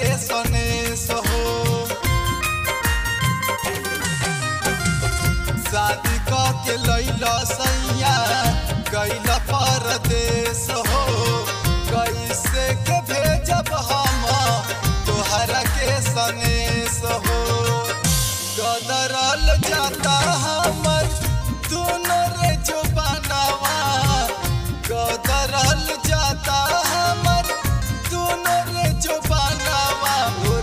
सनेस हो। शादी के लैला सैया गैला परदेस हो। कैसे के भेजब हम तोहरा के सनेस हो। गदरल जाता हमर दोनों रे जुबानवा। गदरल जाता हमर दोनों रे जुबानवा। हो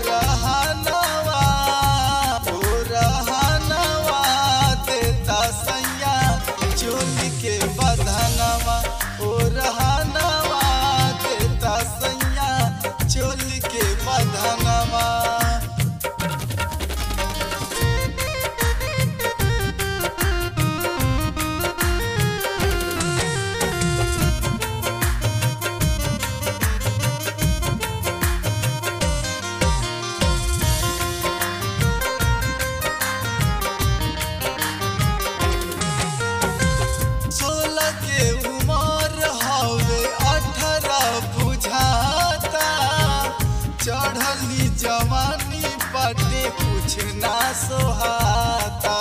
रहनवा देता सैया चोली के बधनवा। हो रहनवा देता सैया चोली के बधनवा। चढ़ली जवानी बाटे कुछ ना सोहाता।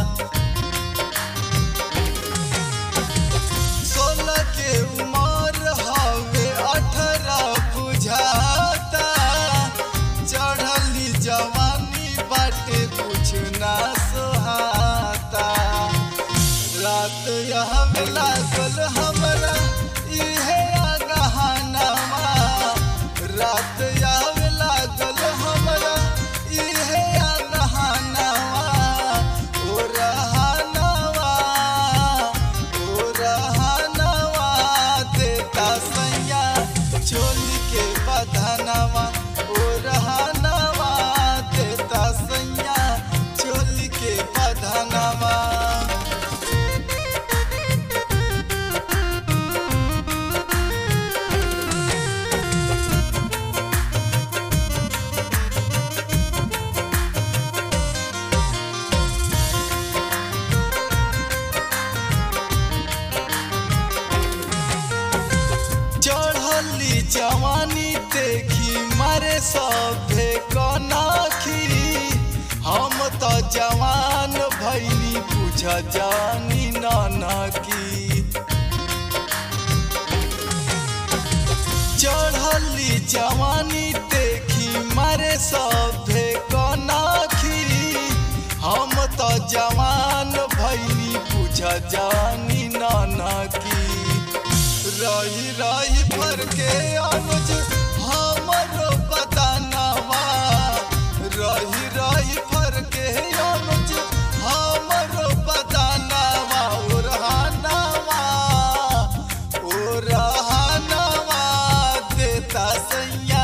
16 के उम्र हवे 18 बुझाता। चढ़ली जवानी बाटे कुछ ना सोहाता। रात यह लागल हमरा इहे गहनवा। रात आवे लागल हमरा इहे गहनवा। ओ रहनवा देता सैया चोली के बधनवा। ओ रहनवा देता सैया चोली के बधनवा। चढ़ली जवानी देखी मारे सभे कनाखी। हम तो जवान भैनी बुझ जानी नानकी। चढ़ली जवानी देखी मारे सभे कनाखी। हम तो जवान भैनी बुझ जानी नानकी। रही रही भर के अनुज हमरो बदनवा। रही रही भर के अनुज हमरो बदनवा। ओ रहनवा देता सैया